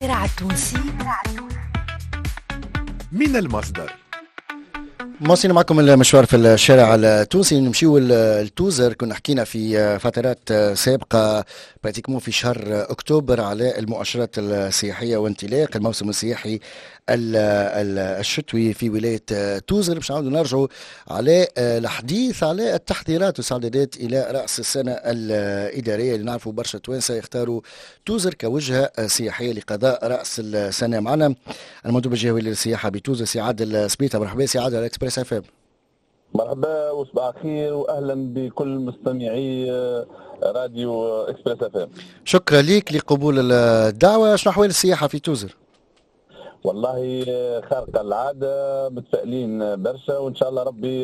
الشارع التونسي من المصدر. مواصلين معكم المشوار في الشارع التونسي. نمشيو التوزر. كنا حكينا في فترات سابقة براتيكمون في شهر أكتوبر على المؤشرات السياحية وانطلاق الموسم السياحي الشتوي في ولاية توزر. باش نعاودوا نرجعوا على الحديث على التحضيرات والاستعدادات إلى رأس السنة الإدارية اللي نعرفوا برشا توانسة يختاروا توزر كوجهة سياحية لقضاء رأس السنة. معنا المندوب الجهوي للسياحة بتوزر سي عادل سبيطة. مرحبا سي عادل على اكسبريس اف ام. مرحبا وصباح الخير واهلا بكل مستمعي راديو اكسبريس اف ام. شكرا لك لقبول الدعوة. شنو أحوال السياحة في توزر؟ والله خارقة العادة، متفائلين برشا وإن شاء الله ربي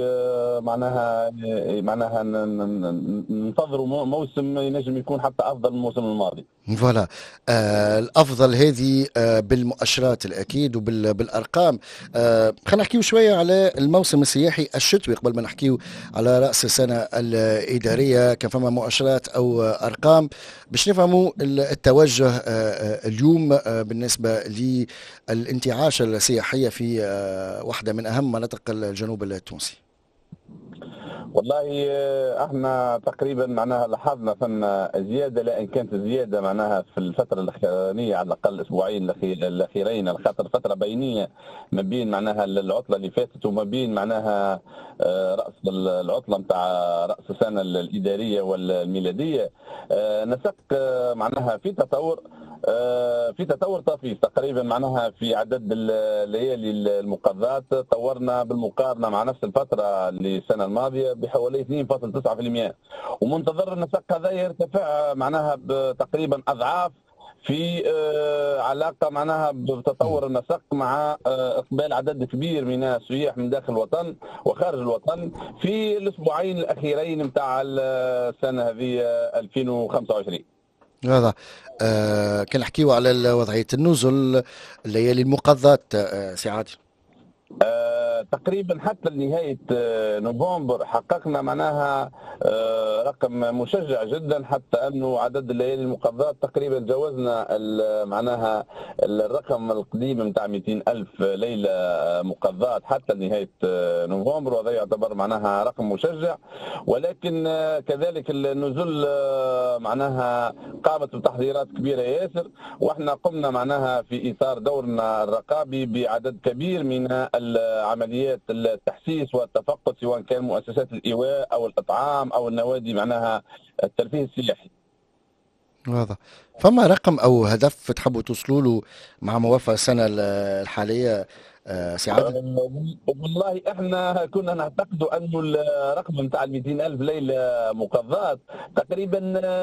معناها ننتظروا موسم ينجم يكون حتى أفضل من الموسم الماضي. فوالا. الأفضل هذه بالمؤشرات الأكيد وبالأرقام. خلينا نحكيو شوية على الموسم السياحي الشتوي قبل ما نحكيو على رأس السنة الإدارية. كان فما مؤشرات أو أرقام باش نفهموا التوجه اليوم بالنسبة للانتعاش السياحية في واحدة من أهم مناطق الجنوب التونسي. والله احنا تقريبا معناها لاحظنا ثم زياده، لان كانت زياده معناها في الفتره الاخرانيه على الاقل الاسبوعين الاخيرين، على خاطر فتره بينيه ما بين معناها العطله اللي فاتت وما بين معناها راس العطله نتاع راس السنه الاداريه والميلاديه. نسق معناها في تطور طفيف تقريبا معناها في عدد الليالي المقضات. طورنا بالمقارنه مع نفس الفتره للسنه الماضيه بحوالي 2.9%، ومنتظر النسق هذا يرتفع معناها تقريبا اضعاف في علاقه معناها بتطور النسق مع اقبال عدد كبير من السياح من داخل الوطن وخارج الوطن في الاسبوعين الاخيرين نتاع السنه هذه 2025. هذا كان نحكيو على وضعية النزل الليالي المقضات سي عادل. تقريبا حتى لنهاية نوفمبر حققنا معناها رقم مشجع جدا، حتى أنه عدد الليالي المقضات تقريبا جاوزنا معناها الرقم القديم نتاع 200 ألف ليلة مقضات حتى لنهاية نوفمبر، وهذا يعتبر معناها رقم مشجع. ولكن كذلك النزول معناها قامت بتحضيرات كبيرة ياسر، واحنا قمنا معناها في إطار دورنا الرقابي بعدد كبير من عمليات التحسيس والتفقد، سواء كان مؤسسات الإيواء أو الإطعام أو النوادي معناها الترفيه السياحي. واضح. فما رقم أو هدف تحبوا توصلوا له مع موافقة السنة الحالية سي عادل؟ والله احنا كنا نعتقد انه الرقم نتاع 200 الف ليله مقضات تقريبا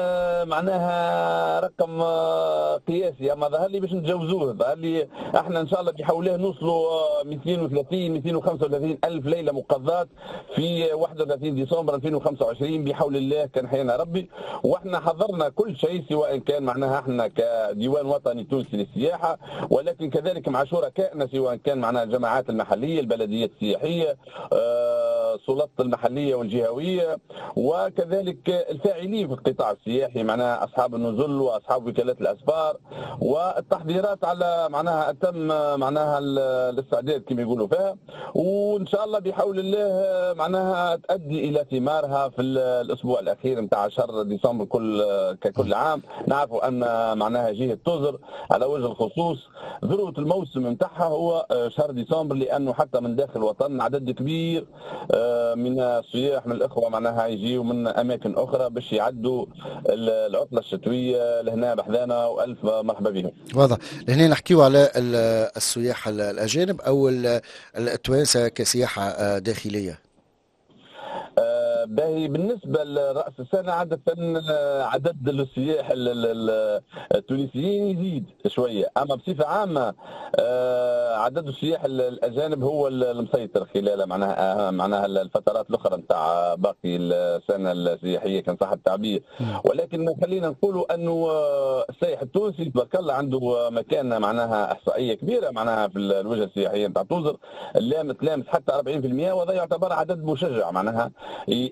معناها رقم قياسي، اما ظهر لي باش نتجاوزوه. ظهر لي احنا ان شاء الله بحوله نوصلوا 230 235 الف ليله مقضات في 31 ديسمبر 2025 بحول الله كان حيانا ربي. واحنا حضرنا كل شيء، سواء كان معناها احنا كديوان وطني تونسي للسياحه، ولكن كذلك مع شركائنا سواء كان معناها الجماعات المحليه، البلديات السياحيه، السلطات المحليه والجهويه، وكذلك الفاعلين في القطاع السياحي معناها اصحاب النزل واصحاب وكالات الاسفار. والتحضيرات على معناها اتم معناها الاستعداد كما يقولوا فيها، وان شاء الله بحول الله معناها تؤدي الى ثمارها في الاسبوع الاخير نتاع شهر ديسمبر ككل عام. نعرفوا ان معناها جهه توزر على وجه الخصوص ذروه الموسم نتاعها هو شهر ديسمبر، لانه حتى من داخل الوطن عدد كبير من السياح من الاخوه معناها يجيوا من اماكن اخرى باش يعدوا العطله الشتويه لهنا بحذانا، والف مرحبا بهم. واضح. لهنا نحكيو على السياح الاجانب او التوانسه كسياحه داخليه. باهي بالنسبه لراس السنه عاده عدد السياح التونسيين يزيد شويه، اما بصفه عامه عدد السياح الاجانب هو المسيطر خلال معناها الفترات الاخرى نتاع باقي السنه السياحيه كان صح التعبير. ولكن خلينا نقولوا انه السائح التونسي تبارك الله عنده مكانه معناها احصائيه كبيره معناها في الوجهه السياحيه نتاع توزر، تلامس حتى 40%، وهذا يعتبر عدد مشجع معناها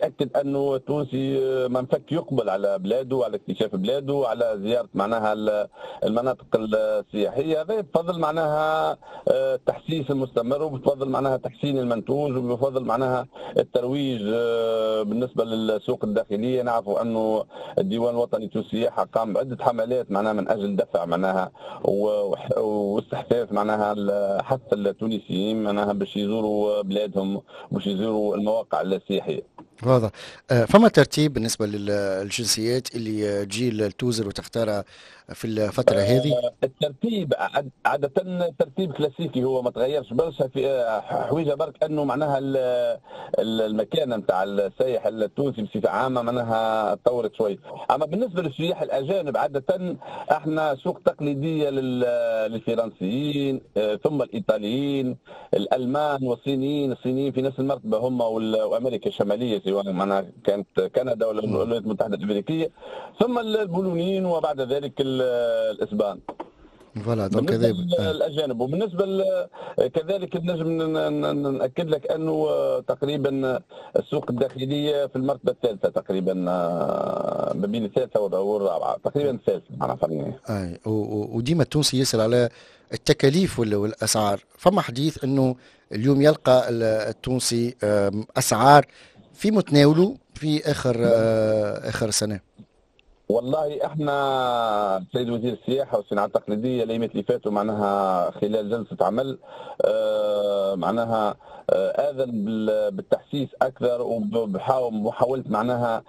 ياكد انه التونسي منفك يقبل على بلاده، على اكتشاف بلاده، على زياره معناها المناطق السياحيه. هذا بفضل معناها التحسيس المستمر، وبفضل معناها تحسين المنتوج، وبفضل معناها الترويج بالنسبه للسوق الداخليه. نعرفوا انه الديوان الوطني للسياحه قام بعده حملات معناها من اجل دفع معناها واستحثاث معناها حث التونسيين معناها باش يزوروا بلادهم، باش يزوروا المواقع السياحيه. واضح. فما ترتيب بالنسبة للجنسيات اللي تجي لتوزر وتختارها في الفترة هذه؟ الترتيب عادة ترتيب كلاسيكي، هو ما تغيرش برشا. في حويجة برك انه معناها المكانة نتاع السائح التونسي بصفة عامة معناها تطورت شوي. اما بالنسبة للسياح الاجانب عادة احنا سوق تقليدية للفرنسيين، ثم الايطاليين، الالمان والصينيين. الصينيين في نفس المرتبة هم وامريكا الشمالية، سواء معناها كانت كندا ولا الولايات المتحدة الامريكية، ثم البولونيين، وبعد ذلك الاسبان. فوالا دونك بالنسبه هذا للاجانب. وبالنسبه كذلك نجم ناكد لك انه تقريبا السوق الداخليه في المرتبه الثالثه تقريبا، ما بين الثالثه والرابعه تقريبا الثالثه معناها فنيه. اي وديما التونسي يسأل على التكاليف والاسعار. فما حديث انه اليوم يلقى التونسي اسعار في متناوله في اخر سنة. والله احنا سيد وزير السياحه والصناعه التقليديه الايامات اللي فاتوا معناها خلال جلسه عمل معناها اذن بالتحسيس اكثر، ومحاوله معناها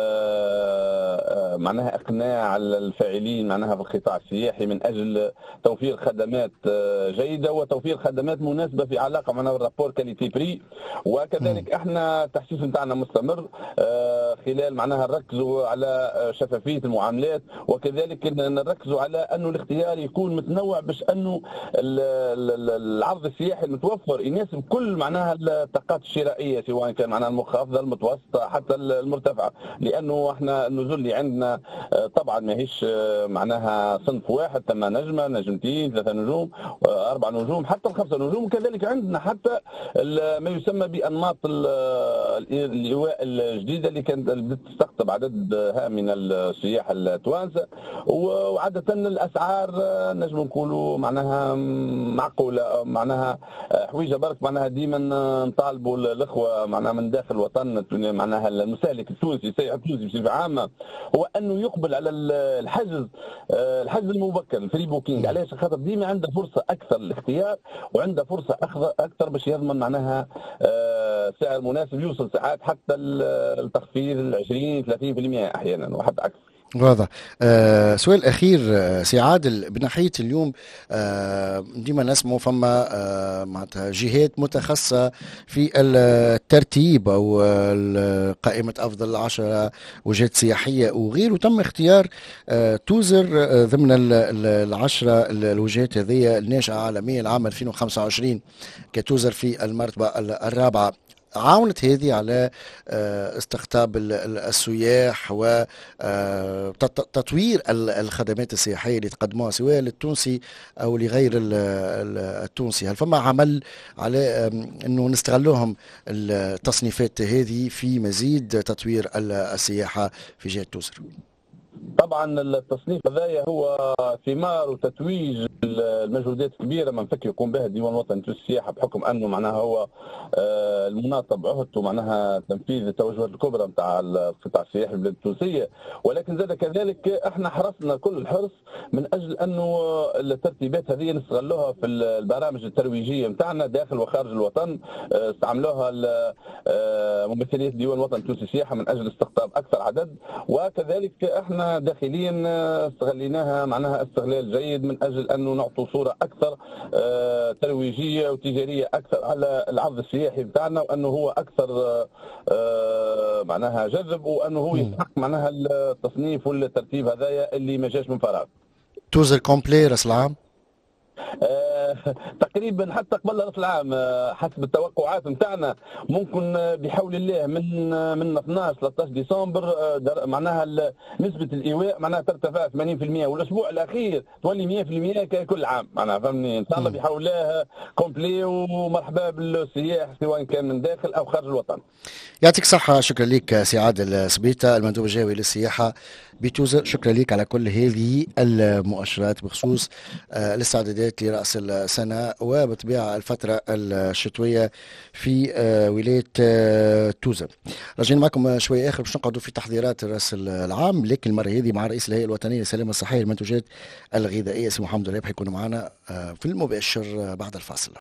معناها اقناع الفاعلين معناها في القطاع السياحي من اجل توفير خدمات جيده وتوفير خدمات مناسبه في علاقه معنا بالرابور كاليتي بري. وكذلك احنا التحسيس نتاعنا مستمر خلال معناها نركزوا على شفافيه المعاملات، وكذلك نركزوا على انه الاختيار يكون متنوع باش انه العرض السياحي المتوفر يناسب كل معناها الطاقات الشرائيه، سواء كان معناها المنخفضه المتوسطه حتى المرتفعه. لانه احنا النزول اللي عندنا طبعا ماهيش معناها صنف واحد، ثم نجمه، نجمتين، 3 نجوم، 4 نجوم، حتى 5 نجوم. وكذلك عندنا حتى ما يسمى بانماط الايواء الجديده اللي كانت تستقطب عدد هائل من السياح التوانسه. وعاده الاسعار نجم نقولوا معناها معقوله، معناها حويجه برك معناها ديما نطالبوا الاخوه معناها من داخل الوطن معناها المستهلك التونسي، السائح التونسي بصفه عامه، هو انه يقبل على الحجز المبكر، الفري بوكينج. علاش؟ خاطر ديما عنده فرصه اكثر للاختيار، وعنده فرصه اكثر باش يضمن معناها سعر مناسب، يوصل ساعات حتى التخفيض 20 30% احيانا وحتى اكثر. واضح. سؤال أخير سي عادل، بناحية اليوم ديما نسمعوا فما معناتها جهات متخصصة في الترتيب أو قائمة أفضل 10 وجهات سياحية وغيره، تم اختيار توزر ضمن العشرة الوجهات هذه الناشئة عالميا العام 2025 كتوزر في المرتبة الرابعة. عاونت هذه على استقطاب السياح وتطوير الخدمات السياحية اللي تقدموها سواء للتونسي أو لغير التونسي. هل فما عمل على أنه نستغلوهم التصنيفات هذه في مزيد تطوير السياحة في جهة توزر؟ طبعا التصنيف هذايا هو ثمار وتتويج المجهودات الكبيره من فك يقوم بها الديوان الوطني للسياحه، بحكم انه معناها هو المناط بعهدته معناها تنفيذ التوجهات الكبرى نتاع القطاع السياحي البلاد التونسيه. ولكن زاد كذلك احنا حرصنا كل الحرص من اجل انه الترتيبات هذه نستغلوها في البرامج الترويجيه نتاعنا داخل وخارج الوطن. استعملوها ممثليه الديوان الوطني للسياحه من اجل استقطاب اكثر عدد، وكذلك احنا داخليا استغليناها معناها استغلال جيد من اجل انه نعطوا صوره اكثر ترويجيه وتجاريه اكثر على العرض السياحي بتاعنا، وانه هو اكثر معناها جذب، وانه هو يستحق معناها التصنيف والترتيب هذايا اللي ما جاش من فراغ. توزر كومبلي راس العام تقريبا حتى قبل راس العام حسب التوقعات نتاعنا ممكن بحول الله من 12 13 ديسمبر معناها نسبه الايواء معناها ترتفع 80%، والاسبوع الاخير تولي 100% ككل عام معناها فهمني. ان شاء الله بحول الله كومبلي، ومرحبا بالسياح سواء كان من داخل او خارج الوطن. يعطيك الصحة. شكرا لك سي عادل سبيتة المندوب الجوي للسياحة بتوزر. شكرا لك على كل هذه المؤشرات بخصوص الاستعدادات لرأس السنة وبطبيعة الفترة الشتوية في ولاية توزر. رجعنا معكم شوية آخر باش نقعدوا في تحضيرات رأس العام، لكن المرة هذه مع رئيس الهيئة الوطنية للسلامة الصحية للمنتوجات الغذائية سي محمد الرابح يكون معنا في المباشر بعد الفاصل.